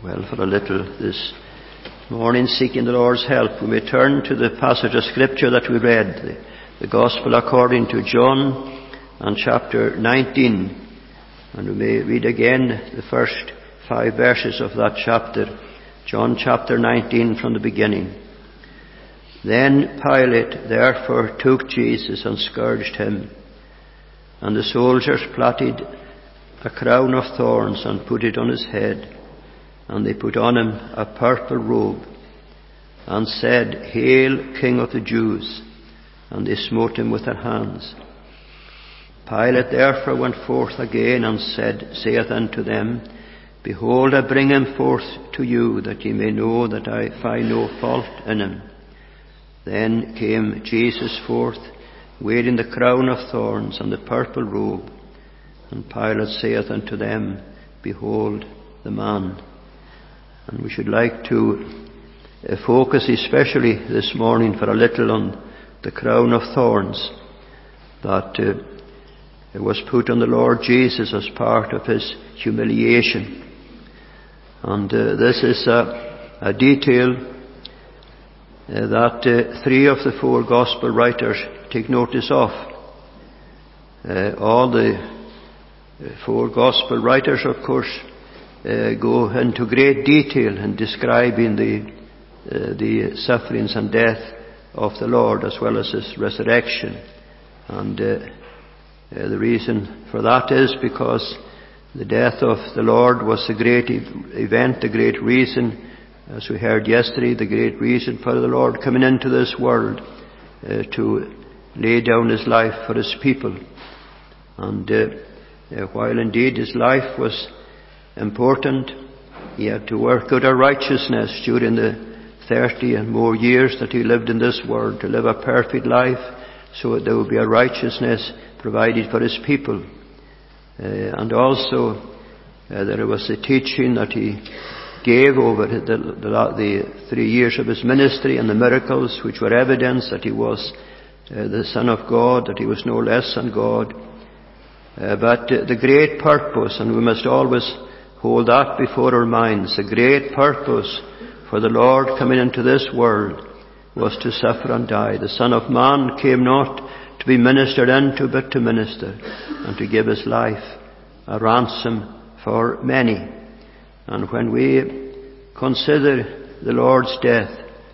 Well, for a little this morning, seeking the Lord's help, we may turn to the passage of Scripture that we read, the Gospel according to John, and chapter 19. And we may read again the first 5 verses of that chapter, John chapter 19 from the beginning. Then Pilate therefore took Jesus and scourged him, and the soldiers plaited a crown of thorns and put it on his head. And they put on him a purple robe, and said, Hail, King of the Jews! And they smote him with their hands. Pilate therefore went forth again, and saith unto them, Behold, I bring him forth to you, that ye may know that I find no fault in him. Then came Jesus forth, wearing the crown of thorns and the purple robe. And Pilate saith unto them, Behold the man. And we should like to focus especially this morning for a little on the crown of thorns that was put on the Lord Jesus as part of his humiliation. And this is a detail that 3 of the 4 Gospel writers take notice of. All the 4 Gospel writers, of course, go into great detail in describing the sufferings and death of the Lord, as well as his resurrection. And the reason for that is because the death of the Lord was a great event, the great reason, as we heard yesterday, the great reason for the Lord coming into this world to lay down his life for his people. And while indeed his life was important, he had to work out a righteousness during the 30 and more years that he lived in this world, to live a perfect life so that there would be a righteousness provided for his people. And also there was a teaching that he gave over the 3 years of his ministry, and the miracles which were evidence that he was the Son of God, that he was no less than God. But the great purpose, and we must always hold that before our minds, the great purpose for the Lord coming into this world was to suffer and die. The Son of Man came not to be ministered unto, but to minister, and to give his life a ransom for many. And when we consider the Lord's death,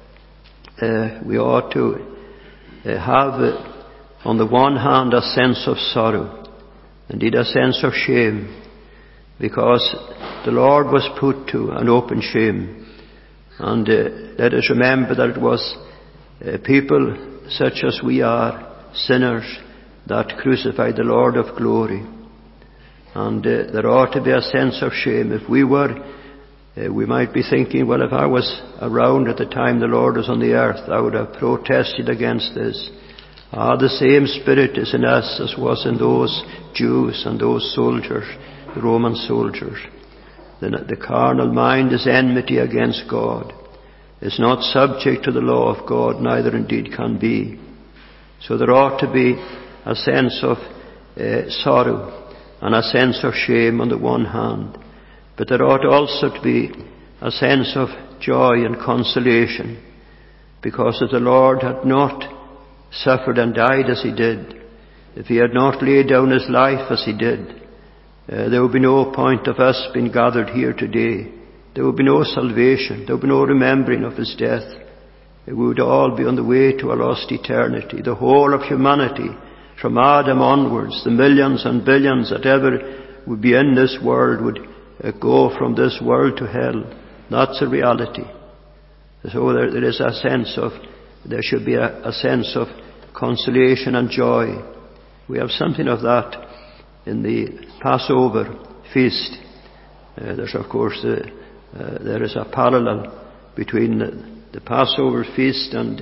we ought to have, on the one hand, a sense of sorrow, indeed a sense of shame, because the Lord was put to an open shame. And let us remember that it was people such as we are, sinners, that crucified the Lord of glory. And there ought to be a sense of shame. If we were, we might be thinking, well, if I was around at the time the Lord was on the earth, I would have protested against this. The same spirit is in us as was in those Jews and those soldiers, the Roman soldiers. The carnal mind is enmity against God, is not subject to the law of God, neither indeed can be. So there ought to be a sense of sorrow and a sense of shame on the one hand, but there ought also to be a sense of joy and consolation, because if the Lord had not suffered and died as he did, if he had not laid down his life as he did, there would be no point of us being gathered here today. There would be no salvation. There would be no remembering of his death. We would all be on the way to a lost eternity. The whole of humanity, from Adam onwards, the millions and billions that ever would be in this world, would go from this world to hell. That's a reality. So there is a sense of, there should be a sense of consolation and joy. We have something of that in the Passover feast. There's of course there is a parallel between the Passover feast and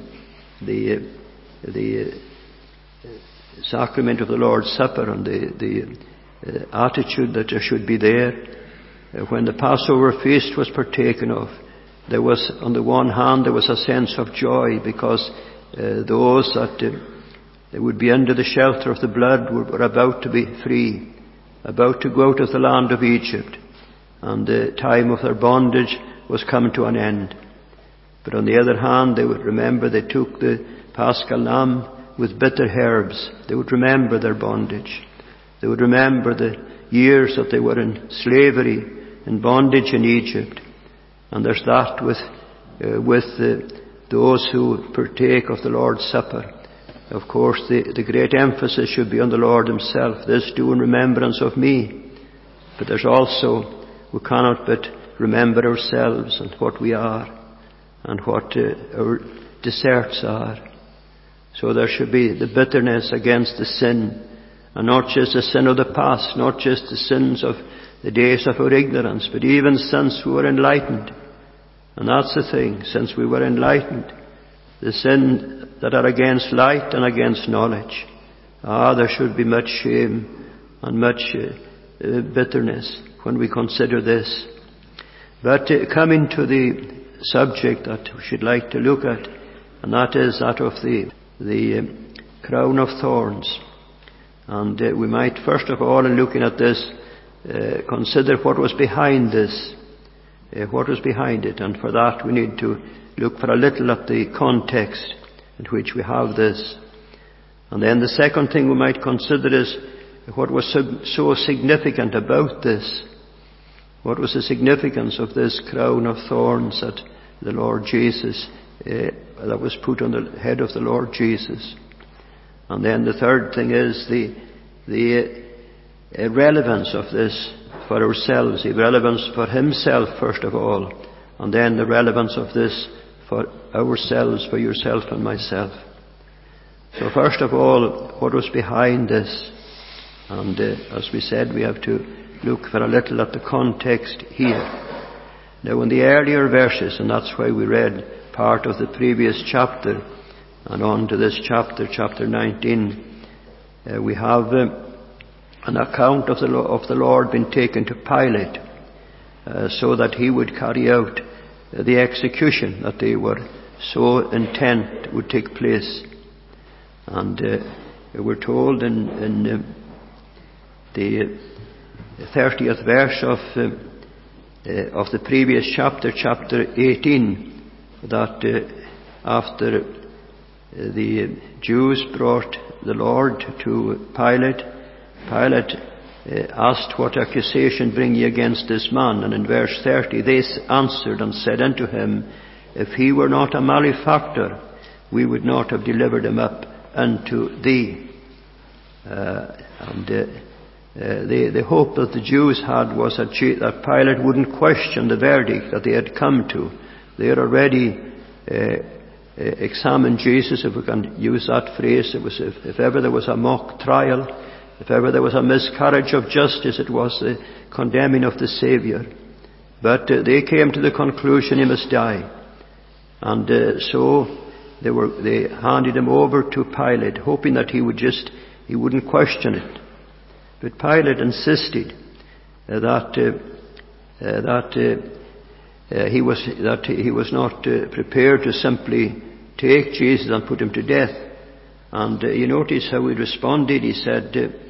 the sacrament of the Lord's Supper, and the attitude that there should be there. When the Passover feast was partaken of, there was, on the one hand, there was a sense of joy, because those that would be under the shelter of the blood were about to be free, about to go out of the land of Egypt. and the time of their bondage was coming to an end. But on the other hand, they would remember they took the Paschal lamb with bitter herbs. They would remember their bondage. They would remember the years that they were in slavery, in bondage in Egypt. And there's that with those who partake of the Lord's Supper. Of course, the great emphasis should be on the Lord himself. This do in remembrance of me. But there's also, we cannot but remember ourselves and what we are and what our deserts are. So there should be the bitterness against the sin, and not just the sin of the past, not just the sins of the days of our ignorance, but even since we were enlightened. And that's the thing, since we were enlightened, the sin that are against light and against knowledge. There should be much shame and much bitterness when we consider this. But coming to the subject that we should like to look at, and that is that of the crown of thorns. And we might first of all, in looking at this, consider what was behind this. What was behind it, and for that we need to look for a little at the context in which we have this. And then the second thing we might consider is what was so significant about this. What was the significance of this crown of thorns that the Lord Jesus, that was put on the head of the Lord Jesus? And then the third thing is the relevance of this for ourselves, the relevance for himself first of all, and then the relevance of this for ourselves, for yourself and myself. So first of all, what was behind this? And as we said, we have to look for a little at the context here. Now in the earlier verses, and that's why we read part of the previous chapter and on to this chapter, chapter 19, we have an account of the Lord being taken to Pilate, so that he would carry out the execution that they were so intent would take place. And we're told in the 30th verse of the previous chapter, chapter 18, that after the Jews brought the Lord to Pilate, Pilate asked, "What accusation bring ye against this man?" And in verse 30, they answered and said unto him, "If he were not a malefactor, we would not have delivered him up unto thee." The hope that the Jews had was that Pilate wouldn't question the verdict that they had come to. They had already examined Jesus, if we can use that phrase. It was if ever there was a mock trial, if ever there was a miscarriage of justice, it was the condemning of the Saviour. But they came to the conclusion he must die. And so they handed him over to Pilate, hoping that he wouldn't question it. But Pilate insisted that he was not prepared to simply take Jesus and put him to death. And you notice how he responded. He said,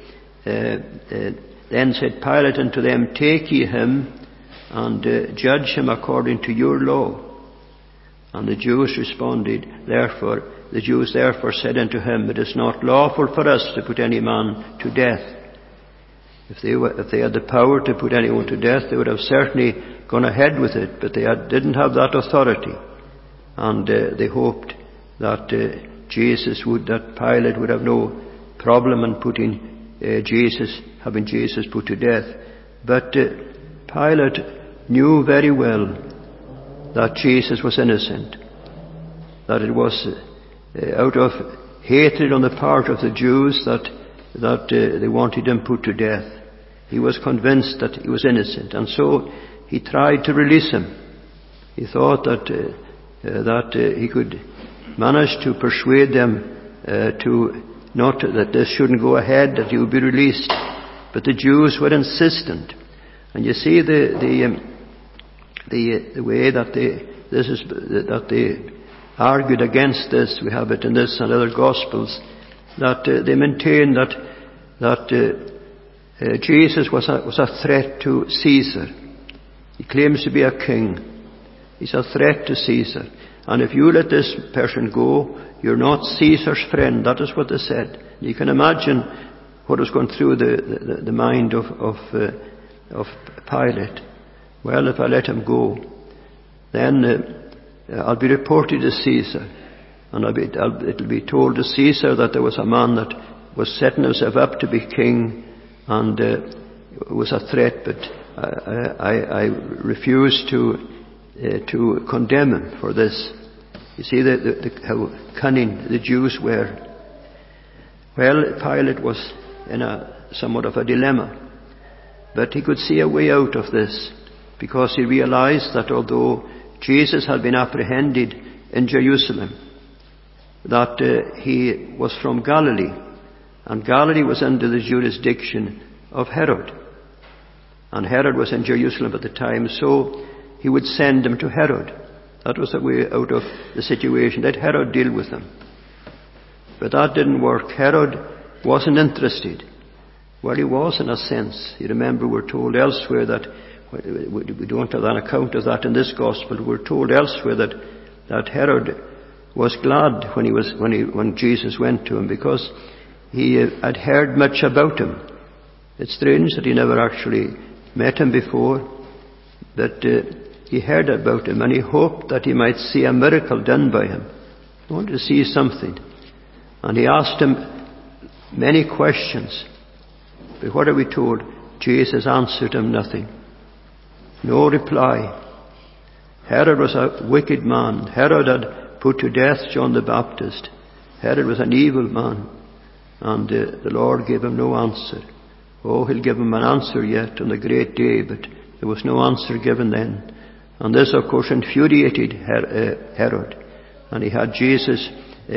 "Then said Pilate unto them, Take ye him, and judge him according to your law." And the Jews responded, the Jews therefore said unto him, "It is not lawful for us to put any man to death." If they had the power to put anyone to death, they would have certainly gone ahead with it, but they didn't have that authority. And they hoped that Pilate would have no problem in putting having Jesus put to death. But Pilate knew very well that Jesus was innocent, that it was out of hatred on the part of the Jews that they wanted him put to death. He was convinced that he was innocent, and so he tried to release him. He thought that he could manage to persuade them that this shouldn't go ahead, that he would be released. But the Jews were insistent, and you see the way that they argued against this. We have it in this and other Gospels, that they maintained that Jesus was a threat to Caesar. He claims to be a king. He's a threat to Caesar. And if you let this person go, you're not Caesar's friend. That is what they said. You can imagine what was going through the mind of Pilate. Well, if I let him go, then I'll be reported to Caesar. And it'll be told to Caesar that there was a man that was setting himself up to be king, and was a threat. But I refuse to condemn him for this. You see how cunning the Jews were. Well, Pilate was in somewhat of a dilemma, but he could see a way out of this, because he realized that although Jesus had been apprehended in Jerusalem, that he was from Galilee, and Galilee was under the jurisdiction of Herod, and Herod was in Jerusalem at the time, so he would send him to Herod. That was a way out of the situation. Let Herod deal with him. But that didn't work. Herod wasn't interested. Well, he was in a sense. You remember, we're told elsewhere that, we don't have an account of that in this gospel, we're told elsewhere that Herod was glad when Jesus went to him, because he had heard much about him. It's strange that he never actually met him before, but he heard about him, and he hoped that he might see a miracle done by him. He wanted to see something. And he asked him many questions. But what are we told? Jesus answered him nothing. No reply. Herod was a wicked man. Herod had put to death John the Baptist. Herod was an evil man. And the Lord gave him no answer. Oh, he'll give him an answer yet on the great day, but there was no answer given then. And this, of course, infuriated Herod. And he had Jesus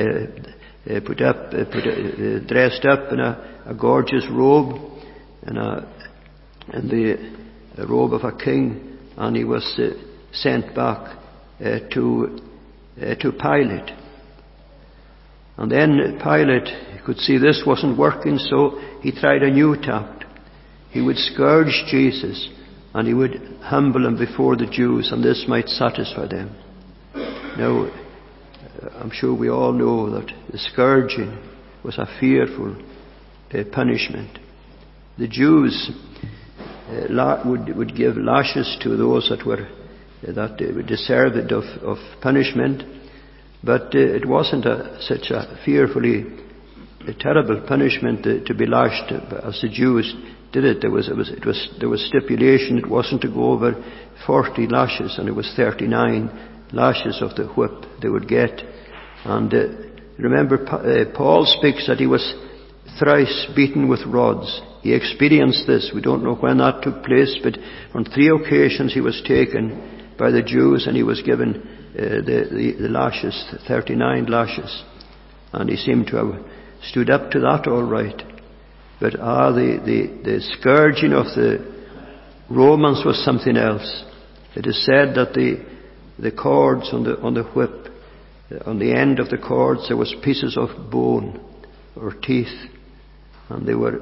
dressed up in a gorgeous robe, and the robe of a king, and he was sent back to Pilate. And then Pilate could see this wasn't working, so he tried a new tact. He would scourge Jesus, and he would humble him before the Jews, and this might satisfy them. Now, I'm sure we all know that the scourging was a fearful punishment. The Jews would give lashes to those that were deserved of punishment, but it wasn't such a fearfully terrible punishment to be lashed as the Jews did it. There was stipulation. It wasn't to go over 40 lashes, and it was 39 lashes of the whip they would get. And remember, Paul speaks that he was thrice beaten with rods. He experienced this. We don't know when that took place, but on 3 occasions he was taken by the Jews, and he was given the lashes, 39 lashes. And he seemed to have stood up to that all right. But the scourging of the Romans was something else. It is said that the cords on the whip, on the end of the cords there was pieces of bone or teeth, and they were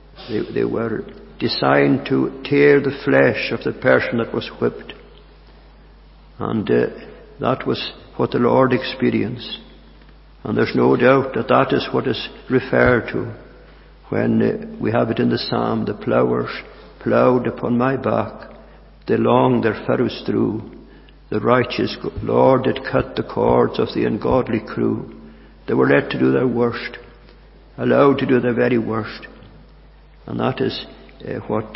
designed to tear the flesh of the person that was whipped. And that was what the Lord experienced. And there's no doubt that is what is referred to when we have it in the psalm, the plowers ploughed upon my back, they long their furrows through. The righteous Lord did cut the cords of the ungodly crew. They were let to do their worst, allowed to do their very worst. And that is what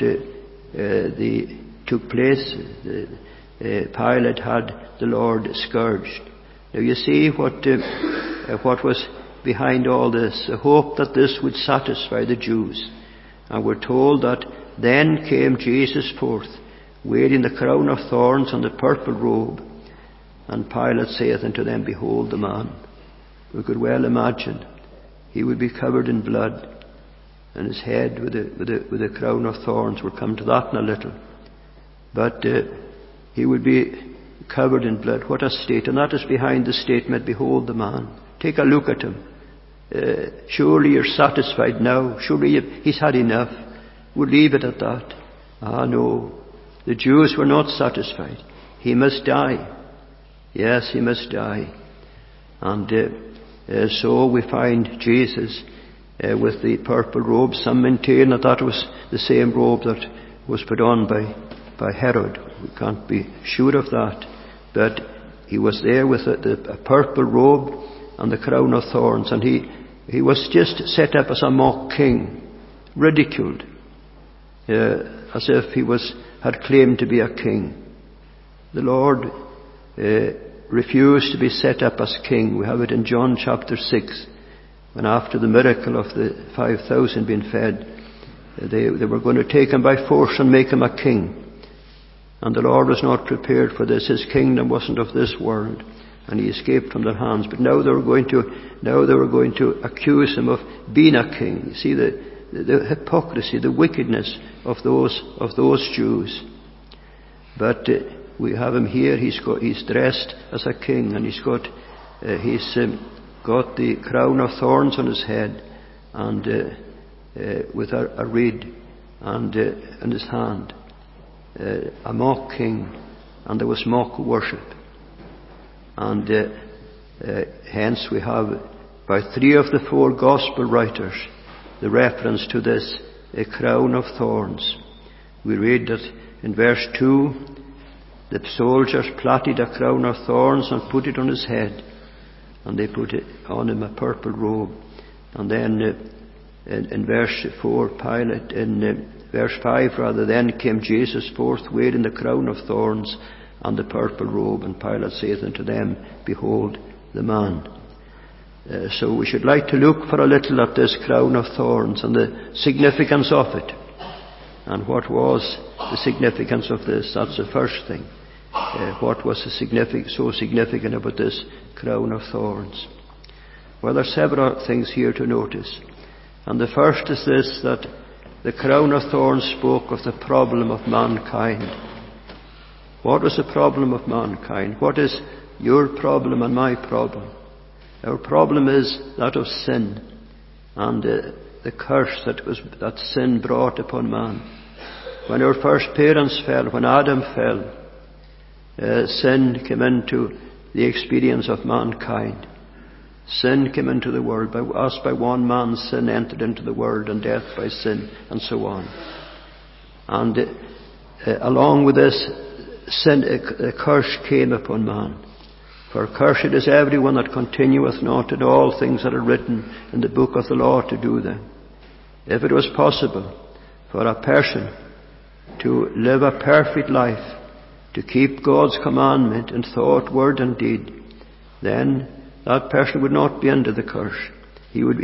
took place. Pilate had the Lord scourged. Now you see what was behind all this, the hope that this would satisfy the Jews. And we're told that then came Jesus forth, wearing the crown of thorns and the purple robe. And Pilate saith unto them, Behold the man. We could well imagine he would be covered in blood, and his head with the crown of thorns. We'll come to that in a little. But he would be covered in blood. What a state. And that is behind the statement, Behold the man. Take a look at him. Surely you're satisfied now. Surely he's had enough. We'll leave it at that. Ah, no. The Jews were not satisfied. He must die. Yes, he must die. And so we find Jesus with the purple robe. Some maintain that that was the same robe that was put on by Herod. We can't be sure of that. But he was there with a purple robe and the crown of thorns. And he was just set up as a mock king, ridiculed, as if he had claimed to be a king. The Lord refused to be set up as king. We have it in John chapter 6, when after the miracle of the 5,000 being fed, they were going to take him by force and make him a king. And the Lord was not prepared for this. His kingdom wasn't of this world, and he escaped from their hands. But now they were going to accuse him of being a king. You see the hypocrisy, the wickedness of those Jews. But we have him here. He's dressed as a king, and he's got the crown of thorns on his head, and with a reed in his hand. A mock king, and there was mock worship. And hence we have by 3 of the 4 gospel writers the reference to this a crown of thorns. We read that in verse 2, the soldiers plaited a crown of thorns and put it on his head, and they put it on him a purple robe. And then in verse 4, verse 5 rather, then came Jesus forth wearing the crown of thorns and the purple robe, and Pilate saith unto them, Behold the man. So we should like to look for a little at this crown of thorns and the significance of it. And what was the significance of this? That's the first thing. What was so significant about this crown of thorns? Well, there are several things here to notice. And the first is this, that the crown of thorns spoke of the problem of mankind. What was the problem of mankind? What is your problem and my problem? Our problem is that of sin and the curse that sin brought upon man. When our first parents fell, when Adam fell, sin came into the experience of mankind. Sin came into the world. By one man sin entered into the world, and death by sin, and so on. And along with this sin, a curse came upon man. For cursed is everyone that continueth not in all things that are written in the book of the law to do them. If it was possible for a person to live a perfect life, to keep God's commandment in thought, word and deed, then that person would not be under the curse. He would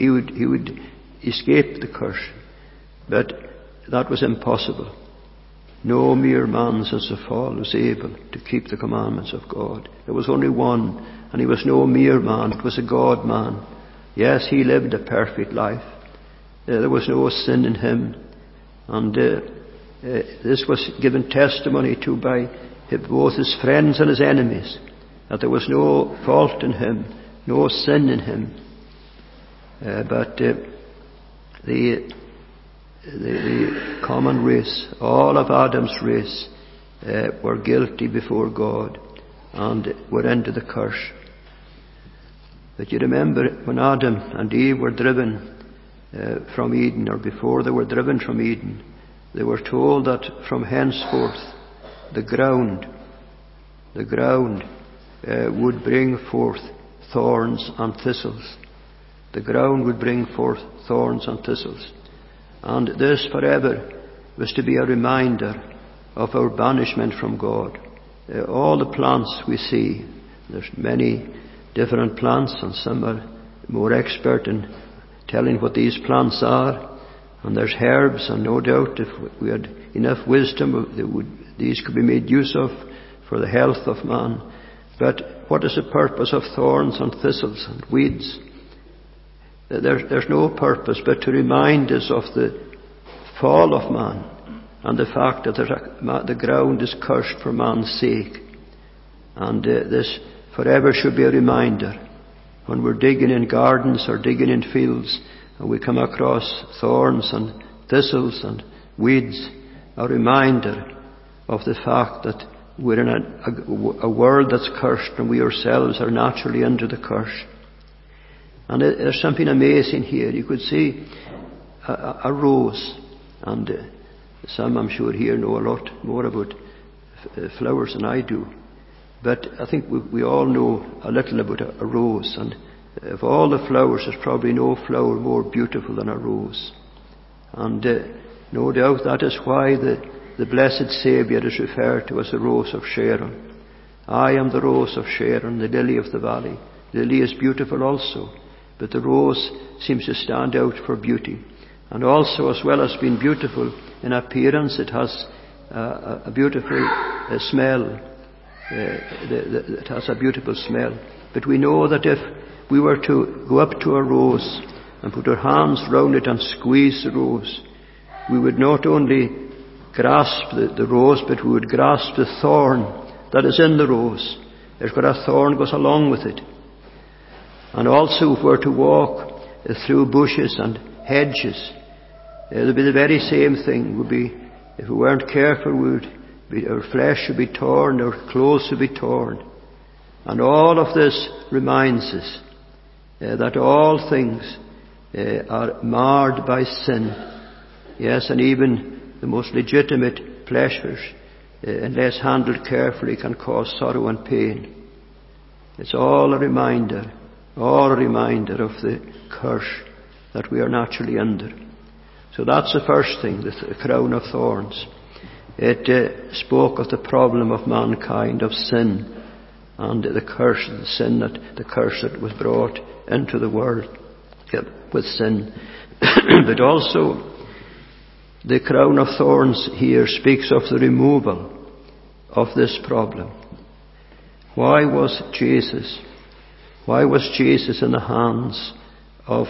escape the curse. But that was impossible. No mere man since the fall was able to keep the commandments of God. There was only one, and he was no mere man. It was a God man. Yes, he lived a perfect life. There was no sin in him. And this was given testimony to by both his friends and his enemies, that there was no fault in him, no sin in him. But the common race, all of Adam's race, were guilty before God and were under the curse. But you remember when Adam and Eve were driven from Eden, or before they were driven from Eden, they were told that from henceforth the ground would bring forth thorns and thistles. The ground would bring forth thorns and thistles. And this forever was to be a reminder of our banishment from God. All the plants we see, there's many different plants, and some are more expert in telling what these plants are. And there's herbs, and no doubt if we had enough wisdom, these could be made use of for the health of man. But what is the purpose of thorns and thistles and weeds? There's no purpose but to remind us of the fall of man and the fact that the ground is cursed for man's sake. And this forever should be a reminder when we're digging in gardens or digging in fields and we come across thorns and thistles and weeds, a reminder of the fact that we're in a world that's cursed, and we ourselves are naturally under the curse. And there's something amazing here. You could see a rose, and some, I'm sure, here know a lot more about flowers than I do. But I think we all know a little about a rose, and of all the flowers, there's probably no flower more beautiful than a rose. And no doubt that is why the blessed Saviour is referred to as the Rose of Sharon. I am the Rose of Sharon, the lily of the valley. The lily is beautiful also, but the rose seems to stand out for beauty. And also, as well as being beautiful in appearance, it has a beautiful smell. It has a beautiful smell. But we know that if we were to go up to a rose and put our hands round it and squeeze the rose, we would not only grasp the rose, but we would grasp the thorn that is in the rose. There's got a thorn goes along with it. And also, if we were to walk through bushes and hedges, it would be the very same thing. Would be, if we weren't careful, our flesh would be torn, our clothes would be torn. And all of this reminds us that all things are marred by sin. Yes, and even the most legitimate pleasures, unless handled carefully, can cause sorrow and pain. It's all a reminder of the curse that we are naturally under. So that's the first thing, the crown of thorns. It spoke of the problem of mankind, of sin, and the curse of the sin, the curse that was brought into the world with sin. But also, the crown of thorns here speaks of the removal of this problem. Why was Jesus in the hands of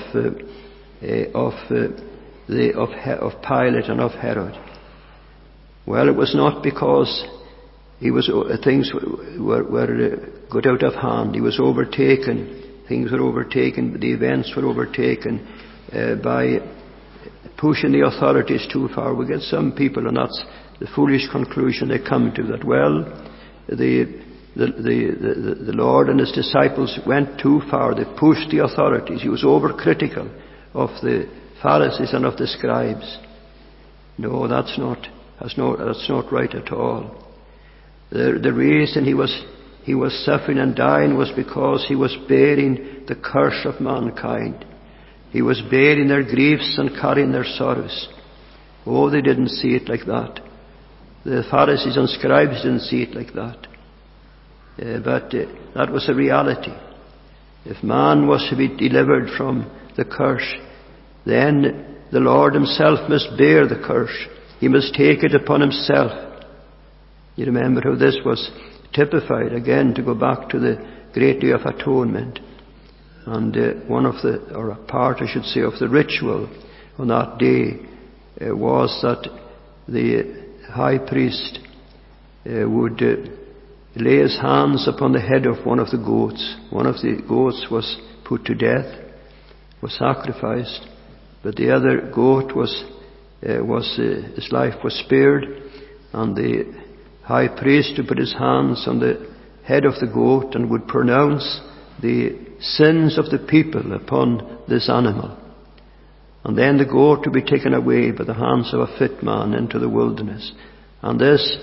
Pilate and of Herod? Well, it was not because things were got out of hand. He was overtaken. Things were overtaken. The events were overtaken by pushing the authorities too far. We get some people, and that's the foolish conclusion they come to, that, well, the Lord and His disciples went too far. They pushed the authorities. He was overcritical of the Pharisees and of the scribes. No, that's not right at all. The reason he was suffering and dying was because he was bearing the curse of mankind. He was bearing their griefs and carrying their sorrows. Oh, they didn't see it like that. The Pharisees and scribes didn't see it like that. But that was a reality. If man was to be delivered from the curse, then the Lord Himself must bear the curse. He must take it upon Himself. You remember how this was typified, again, to go back to the great Day of Atonement. And a part, I should say, of the ritual on that day was that the high priest would lay his hands upon the head of one of the goats. One of the goats was put to death, was sacrificed, but the other goat his life was spared, and the high priest would put his hands on the head of the goat and would pronounce the sins of the people upon this animal. And then the goat would be taken away by the hands of a fit man into the wilderness. And this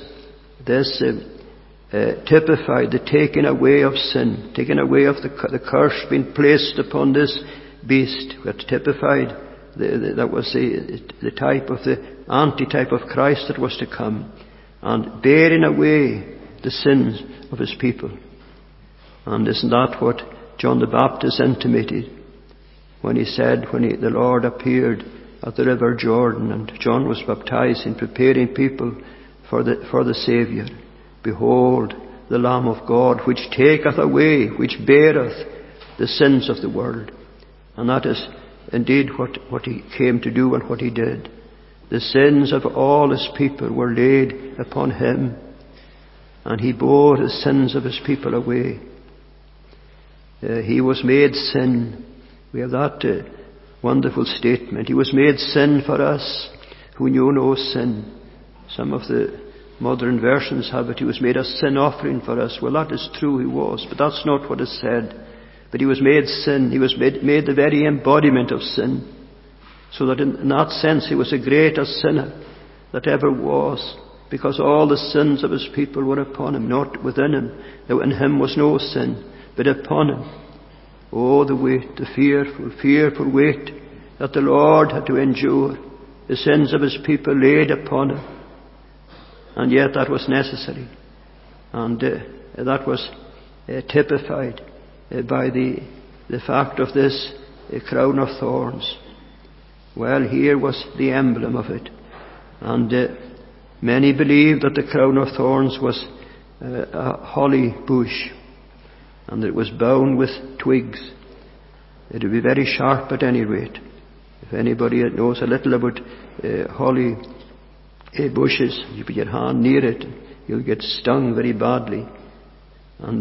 typified the taking away of sin, taking away of the curse being placed upon this beast. That typified, that was the type of the antitype of Christ that was to come, and bearing away the sins of His people. And isn't that what John the Baptist intimated when he said, the Lord appeared at the river Jordan and John was baptizing, preparing people for the Saviour? Behold, the Lamb of God, which taketh away, which beareth the sins of the world. And that is indeed what He came to do and what He did. The sins of all His people were laid upon Him, and He bore the sins of His people away. He was made sin. We have that wonderful statement. He was made sin for us who knew no sin. Some of the Modern versions have it, he was made a sin offering for us. Well, that is true, he was, but that's not what is said. But he was made sin. He was made the very embodiment of sin. So that in that sense he was the greatest sinner that ever was, because all the sins of his people were upon him, not within him. Now in him was no sin, but upon him. Oh, the weight, the fearful, fearful weight that the Lord had to endure. The sins of his people laid upon him. And yet that was necessary. And that was typified by the fact of this crown of thorns. Well, here was the emblem of it. And many believed that the crown of thorns was a holly bush, and it was bound with twigs. It would be very sharp at any rate. If anybody knows a little about holly bushes, you put your hand near it, you'll get stung very badly. And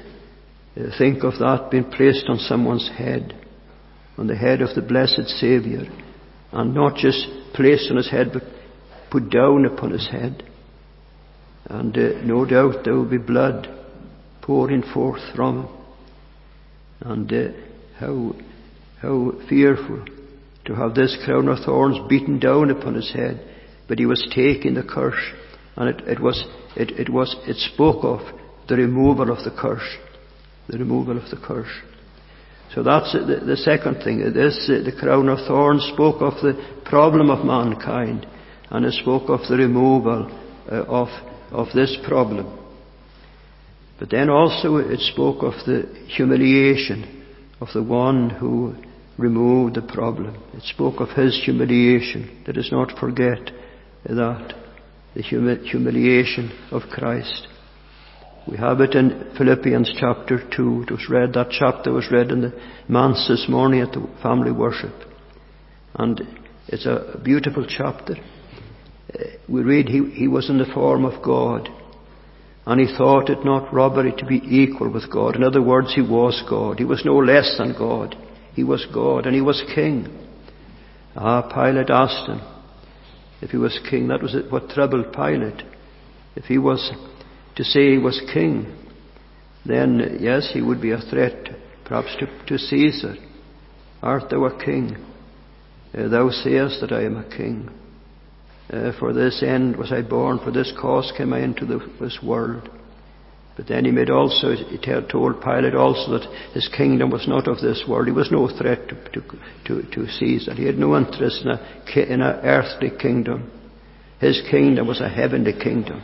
think of that being placed on someone's head, on the head of the blessed Saviour, and not just placed on his head, but put down upon his head. And no doubt there will be blood pouring forth from him. And how fearful to have this crown of thorns beaten down upon his head. But he was taking the curse, and it spoke of the removal of the curse, the removal of the curse. So that's the second thing. The crown of thorns spoke of the problem of mankind, and it spoke of the removal of this problem. But then also it spoke of the humiliation of the one who removed the problem. It spoke of his humiliation. Let us not forget that, the humiliation of Christ. We have it in Philippians chapter 2. That chapter was read in the manse this morning at the family worship. And it's a beautiful chapter. We read, he was in the form of God, and he thought it not robbery to be equal with God. In other words, he was God. He was no less than God. He was God, and he was king. Pilate asked him if he was king. That was what troubled Pilate. If he was to say he was king, then yes, he would be a threat perhaps to Caesar. Art thou a king? Thou sayest that I am a king. For this end was I born, for this cause came I into this world. But then he told Pilate also that his kingdom was not of this world. He was no threat to Caesar. He had no interest in an earthly kingdom. His kingdom was a heavenly kingdom.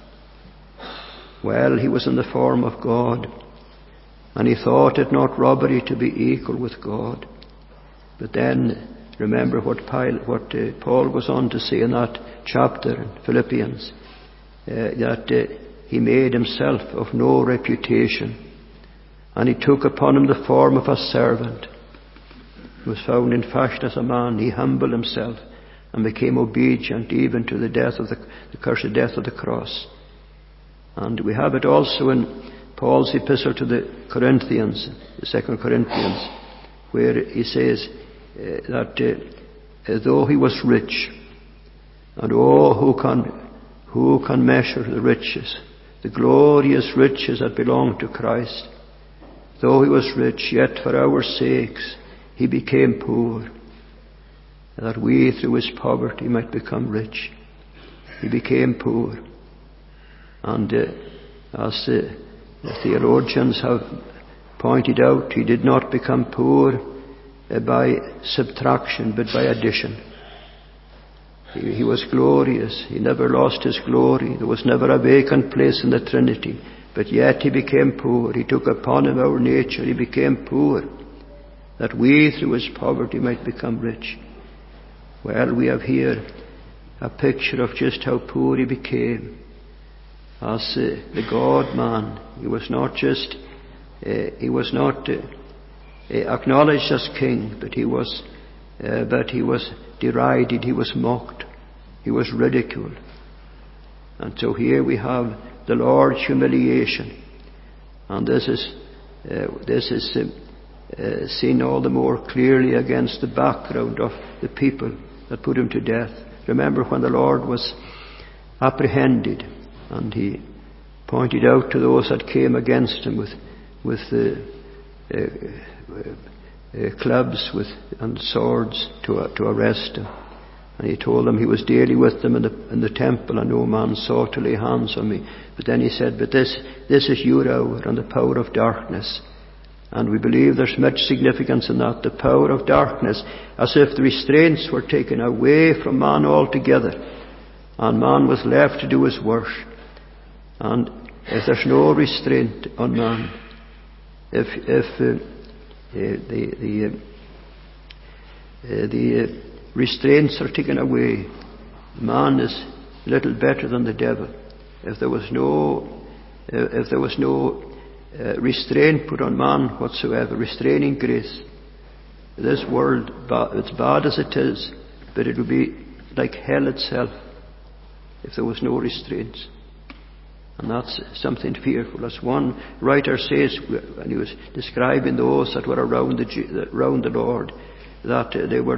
Well, he was in the form of God, and he thought it not robbery to be equal with God. But then remember what Paul goes on to say in that chapter in Philippians, that he made himself of no reputation, and he took upon him the form of a servant. He was found in fashion as a man. He humbled himself and became obedient even to the death of the cursed death of the cross. And we have it also in Paul's epistle to the Corinthians, the 2 Corinthians, where he says that though he was rich, and who can measure the riches, the glorious riches that belong to Christ. Though he was rich, yet for our sakes he became poor, that we through his poverty might become rich. He became poor. And as the theologians have pointed out, he did not become poor by subtraction, but by addition. He was glorious. He never lost his glory. There was never a vacant place in the Trinity. But yet he became poor. He took upon him our nature. He became poor, that we through his poverty might become rich. Well, we have here a picture of just how poor he became. As the God-man, he was not acknowledged as king, but he was derided, he was mocked, he was ridiculed. And so here we have the Lord's humiliation, and this is seen all the more clearly against the background of the people that put him to death. Remember when the Lord was apprehended, And he pointed out to those that came against him with clubs and swords to arrest him. And he told them he was daily with them in the temple, and no man sought to lay hands on me. But then he said, but this is your hour and the power of darkness. And we believe there's much significance in that, the power of darkness, as if the restraints were taken away from man altogether, and man was left to do his work. And if there's no restraint on man, if the restraints are taken away, man is little better than the devil. If there was no restraint put on man whatsoever, restraining grace, this world, it's bad as it is, but it would be like hell itself if there was no restraints. And that's something fearful. As one writer says, when he was describing those that were around the Lord, that they were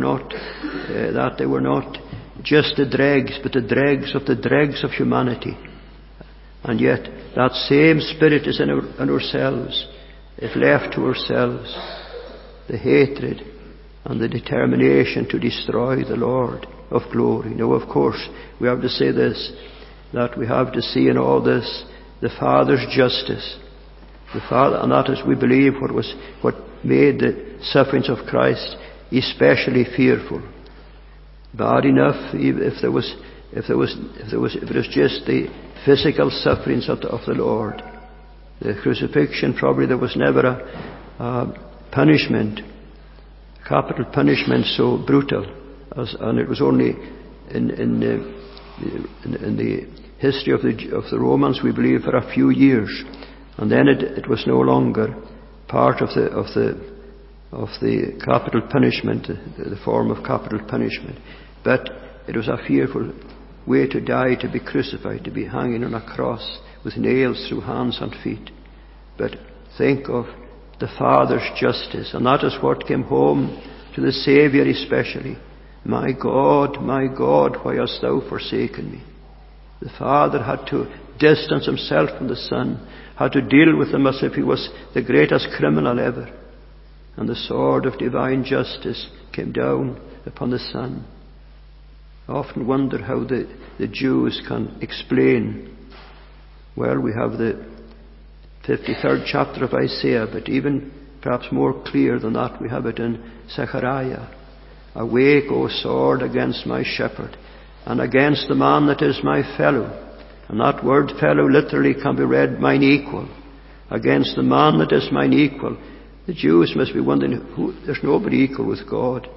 not just the dregs, but the dregs of humanity. And yet that same spirit is in ourselves. If left to ourselves, the hatred and the determination to destroy the Lord of glory. Now, of course, we have to say this, that we have to see in all this the Father's justice. The Father, and that is, we believe, what made the sufferings of Christ especially fearful. Bad enough if it was just the physical sufferings of the Lord. The crucifixion, probably there was never a punishment, capital punishment so brutal, and it was only in the history of the Romans, we believe, for a few years, and then it was no longer part of the capital punishment, the form of capital punishment. But it was a fearful way to die, to be crucified, to be hanging on a cross with nails through hands and feet. But think of the Father's justice, and that is what came home to the Saviour especially. My God, why hast thou forsaken me? The Father had to distance himself from the Son, had to deal with him as if he was the greatest criminal ever. And the sword of divine justice came down upon the Son. I often wonder how the Jews can explain. Well, we have the 53rd chapter of Isaiah, but even perhaps more clear than that, we have it in Zechariah. Awake, O sword, against my shepherd, and against the man that is my fellow. And that word fellow literally can be read mine equal. Against the man that is mine equal. The Jews must be wondering, there's nobody equal with God.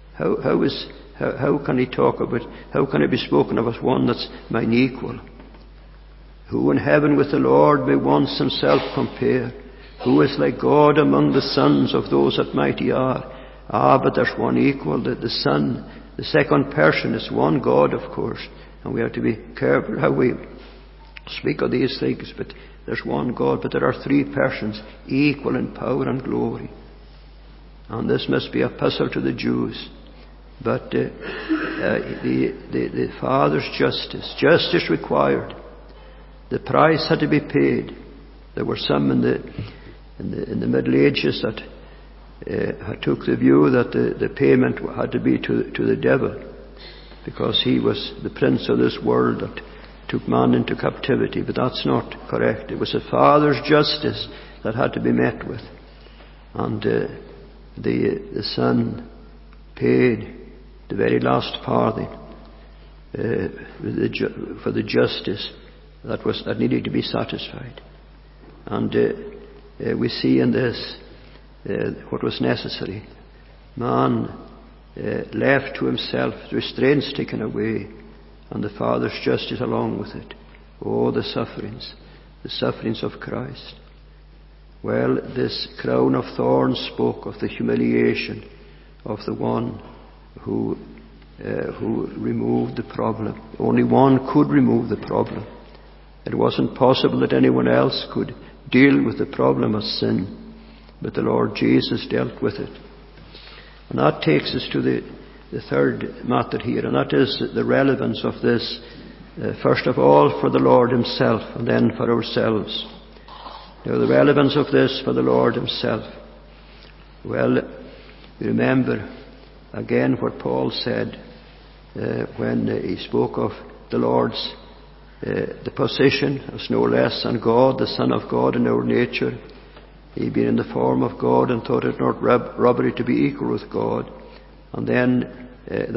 How can he talk about, how can it be spoken of as one that's mine equal? Who in heaven with the Lord may once himself compare? Who is like God among the sons of those that mighty are? But there's one equal, the Son. The second person is one God, of course. And we have to be careful how we speak of these things. But there's one God, but there are three persons, equal in power and glory. And this must be a puzzle to the Jews. But the Father's justice required. The price had to be paid. There were some in the Middle Ages that took the view that the payment had to be to the devil, because he was the prince of this world that took man into captivity. But that's not correct. It was the Father's justice that had to be met with, and the Son paid the very last farthing for the justice that needed to be satisfied. And we see in this what was necessary. Man left to himself, restraints taken away, and the Father's justice along with it. Oh, the sufferings of Christ. Well, this crown of thorns spoke of the humiliation of the one who removed the problem. Only one could remove the problem. It wasn't possible that anyone else could deal with the problem of sin, but the Lord Jesus dealt with it. And that takes us to the third matter here, and that is the relevance of this first of all for the Lord himself, and then for ourselves. Now, the relevance of this for the Lord himself. Well, remember again what Paul said when he spoke of the Lord's the position as no less than God, the Son of God in our nature. He being in the form of God and thought it not robbery to be equal with God. And then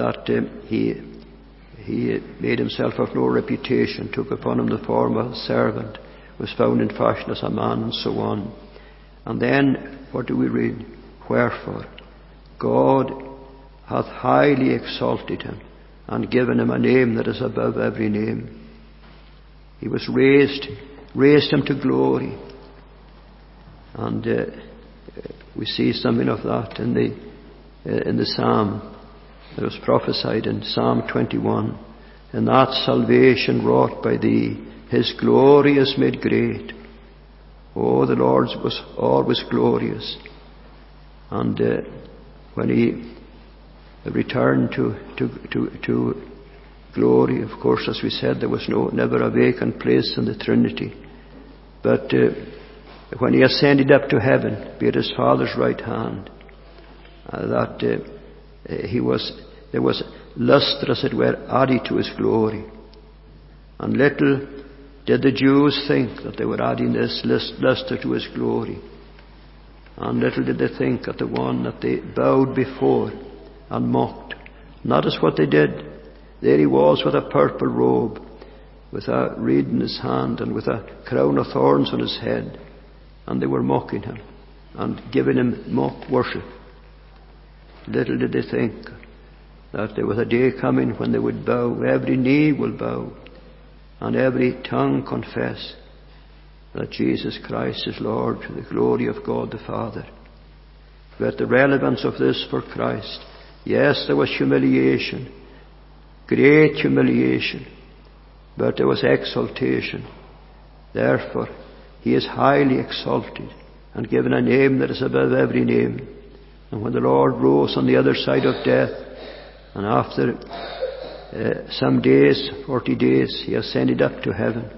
he made himself of no reputation, took upon him the form of a servant, was found in fashion as a man, and so on. And then, what do we read? Wherefore, God hath highly exalted him, and given him a name that is above every name. He was raised him to glory. And we see something of that in the psalm that was prophesied in Psalm 21. And that salvation wrought by thee, his glory is made great. Oh, the Lord's was always glorious. And when he returned to glory, of course, as we said, there was never a vacant place in the Trinity. But when he ascended up to heaven, be at his Father's right hand, there was lustre, as it were, added to his glory. And little did the Jews think that they were adding this lustre to his glory. And little did they think that the one that they bowed before and mocked, and that is what they did. There he was with a purple robe, with a reed in his hand, and with a crown of thorns on his head. And they were mocking him and giving him mock worship. Little did they think that there was a day coming when they would bow, every knee will bow, and every tongue confess that Jesus Christ is Lord, to the glory of God the Father. But the relevance of this for Christ, yes, there was humiliation, great humiliation, but there was exaltation. Therefore, he is highly exalted and given a name that is above every name. And when the Lord rose on the other side of death, and after some days, 40 days, he ascended up to heaven,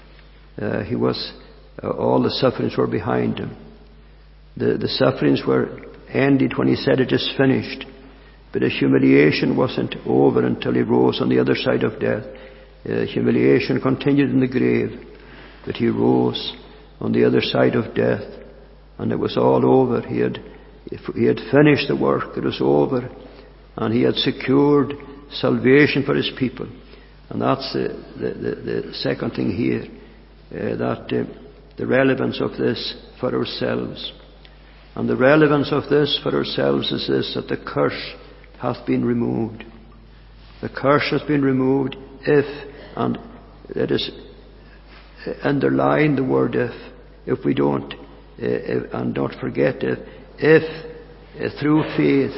all the sufferings were behind him. The sufferings were ended when he said, "It is finished." But his humiliation wasn't over until he rose on the other side of death. Humiliation continued in the grave, but he rose on the other side of death, and it was all over. He had finished the work. It was over, and he had secured salvation for his people. And that's the second thing here, that the relevance of this for ourselves. And the relevance of this for ourselves is this, that the curse hath been removed. The curse has been removed and it is underline the word if we don't, and don't forget if through faith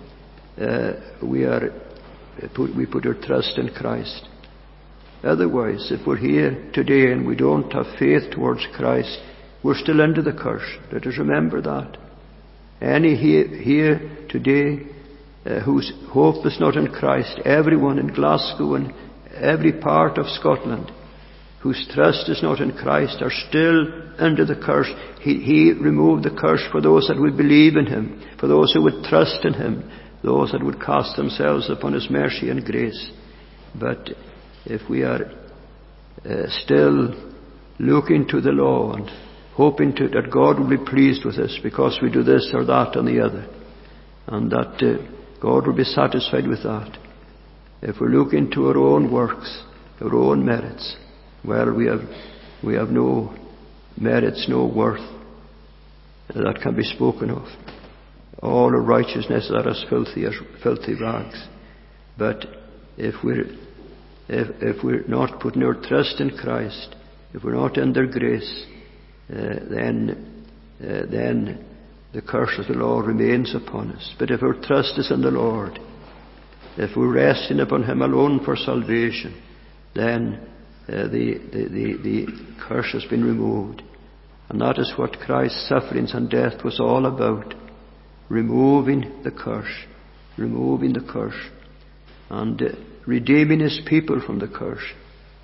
we put our trust in Christ. Otherwise, if we're here today and we don't have faith towards Christ, we're still under the curse. Let us remember that. Any here today whose hope is not in Christ, everyone in Glasgow and every part of Scotland whose trust is not in Christ, are still under the curse. He removed the curse for those that would believe in him, for those who would trust in him, those that would cast themselves upon his mercy and grace. But if we are still looking to the law and hoping that God will be pleased with us because we do this or that and the other, and that God will be satisfied with that. If we're looking to our own works, our own merits, well, we have no merits, no worth that can be spoken of. All our righteousness are as filthy rags. But if we're not putting our trust in Christ, if we're not under grace, then the curse of the law remains upon us. But if our trust is in the Lord, if we're resting upon him alone for salvation, then the curse has been removed. And that is what Christ's sufferings and death was all about. Removing the curse. Removing the curse. And redeeming his people from the curse.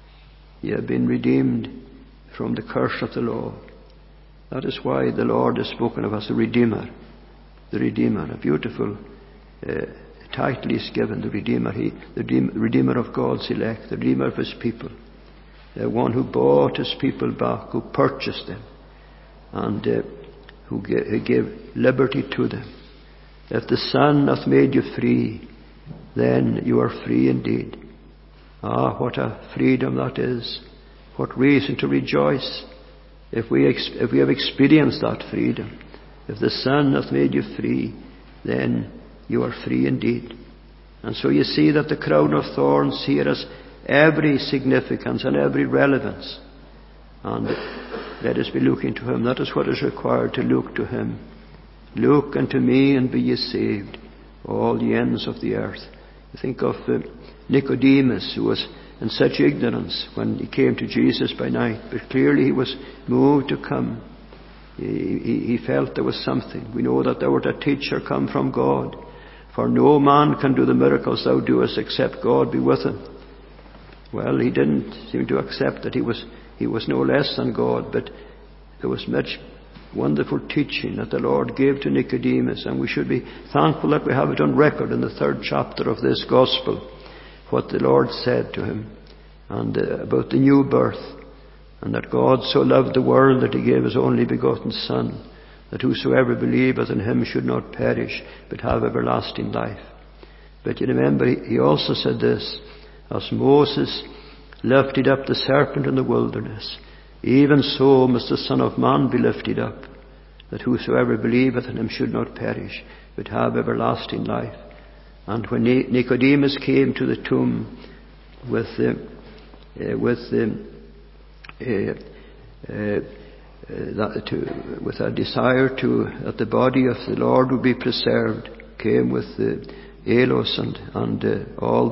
Ye have been redeemed from the curse of the law. That is why the Lord has spoken of us, the Redeemer. The Redeemer, a beautiful title is given, the Redeemer. The Redeemer of God's elect, the Redeemer of His people. The one who bought His people back, who purchased them, and who gave liberty to them. If the Son hath made you free, then you are free indeed. Ah, what a freedom that is. What reason to rejoice if we have experienced that freedom. If the Son hath made you free, then you are free indeed. And so you see that the crown of thorns here has every significance and every relevance. And let us be looking to Him. That is what is required, to look to Him. Look unto me and be ye saved, all ye ends of the earth. You think of Nicodemus, who was in such ignorance when he came to Jesus by night, but clearly he was moved to come. He felt there was something. We know that thou art a teacher come from God, for no man can do the miracles thou doest except God be with him. Well, he didn't seem to accept that he was no less than God, but there was much wonderful teaching that the Lord gave to Nicodemus, and we should be thankful that we have it on record in the 3rd chapter of this Gospel, what the Lord said to him, and about the new birth, and that God so loved the world that He gave His only begotten Son, that whosoever believeth in Him should not perish, but have everlasting life. But you remember, He also said this, as Moses lifted up the serpent in the wilderness, even so must the Son of Man be lifted up, that whosoever believeth in Him should not perish, but have everlasting life. And when Nicodemus came to the tomb with a desire that the body of the Lord would be preserved, came with the aloes and all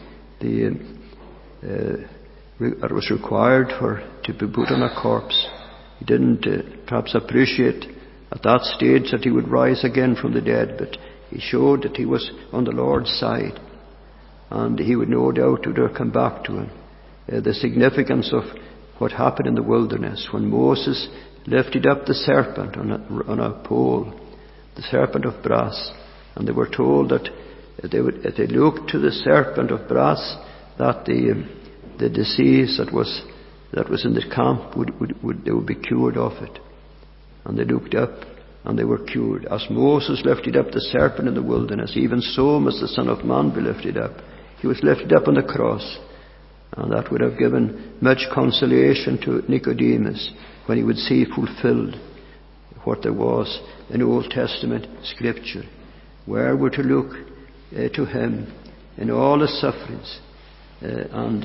that was required to be put on a corpse. He didn't perhaps appreciate at that stage that he would rise again from the dead, but he showed that he was on the Lord's side, and he would no doubt come back to him. The significance of what happened in the wilderness when Moses lifted up the serpent on a pole, the serpent of brass, and they were told that if they looked to the serpent of brass, that the disease that was in the camp they would be cured of it. And they looked up and they were cured. As Moses lifted up the serpent in the wilderness, even so must the Son of Man be lifted up. He was lifted up on the cross, and that would have given much consolation to Nicodemus when he would see fulfilled what there was in Old Testament Scripture, where we're to look to Him in all His sufferings, and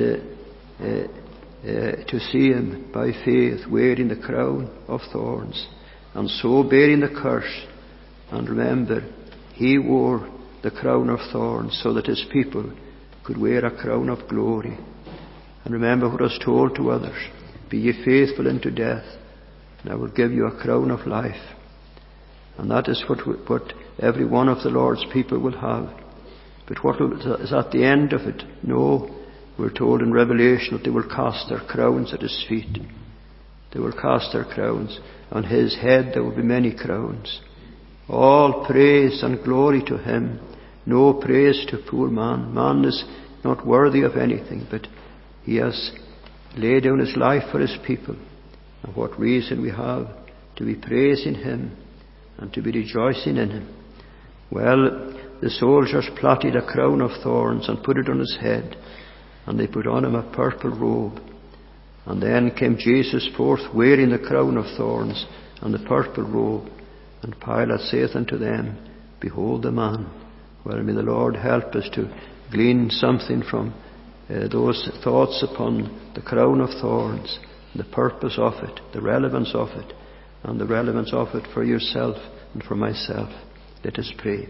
to see Him by faith wearing the crown of thorns, and so bearing the curse. And remember, He wore the crown of thorns so that His people could wear a crown of glory. And remember what was told to others, be ye faithful unto death, and I will give you a crown of life. And that is what every one of the Lord's people will have. But what is at the end of it? No, we're told in Revelation that they will cast their crowns at His feet. They will cast their crowns. On His head there will be many crowns. All praise and glory to Him. No praise to poor man. Man is not worthy of anything, but He has laid down His life for His people. And what reason we have to be praising Him and to be rejoicing in Him. Well, the soldiers plaited a crown of thorns and put it on His head, and they put on Him a purple robe. And then came Jesus forth wearing the crown of thorns and the purple robe. And Pilate saith unto them, Behold the man. Well, may the Lord help us to glean something from those thoughts upon the crown of thorns, the purpose of it, the relevance of it, and the relevance of it for yourself and for myself. Let us pray.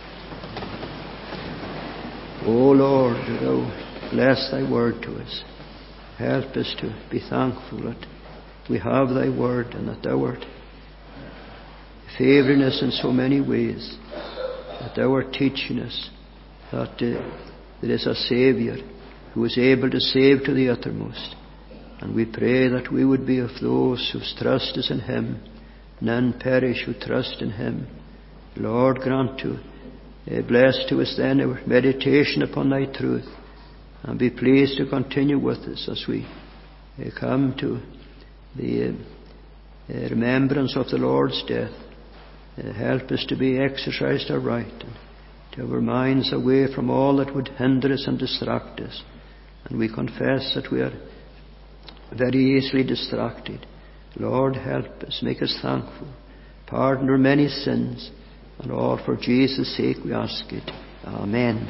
O Lord, do Thou bless Thy word to us. Help us to be thankful that we have Thy word, and that Thou art favouring us in so many ways, that Thou art teaching us that there is a Saviour who is able to save to the uttermost, And we pray that we would be of those whose trust is in Him. None perish who trust in Him. Lord, grant to bless to us then our meditation upon Thy truth, and be pleased to continue with us as we come to the remembrance of the Lord's death. Help us to be exercised aright, and to have our minds away from all that would hinder us and distract us. And we confess that we are very easily distracted. Lord, help us, make us thankful, pardon our many sins, and all for Jesus' sake we ask it. Amen.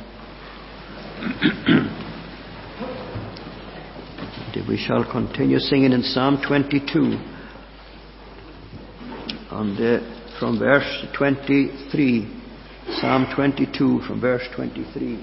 And we shall continue singing in Psalm 22, and from verse 23. Psalm 22 from verse 23.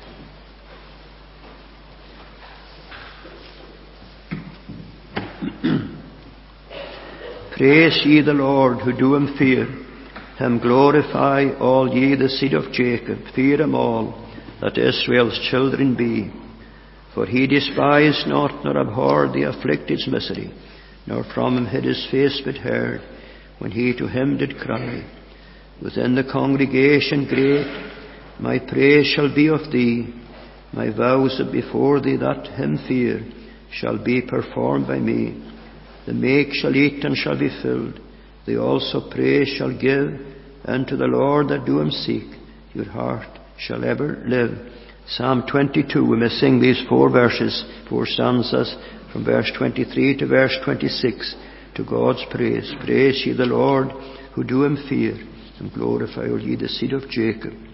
Praise ye the Lord, who do Him fear. Him glorify, all ye the seed of Jacob. Fear Him all, that Israel's children be. For He despised not, nor abhorred the afflicted's misery, nor from him hid His face but heard, when he to Him did cry. Within the congregation great, my praise shall be of Thee. My vows before Thee that Him fear shall be performed by me. The meek shall eat and shall be filled. They also praise shall give unto the Lord that do Him seek. Your heart shall ever live. Psalm 22, we may sing these four stanzas, from verse 23 to verse 26, to God's praise. Praise ye the Lord, who do Him fear, and glorify all ye the seed of Jacob.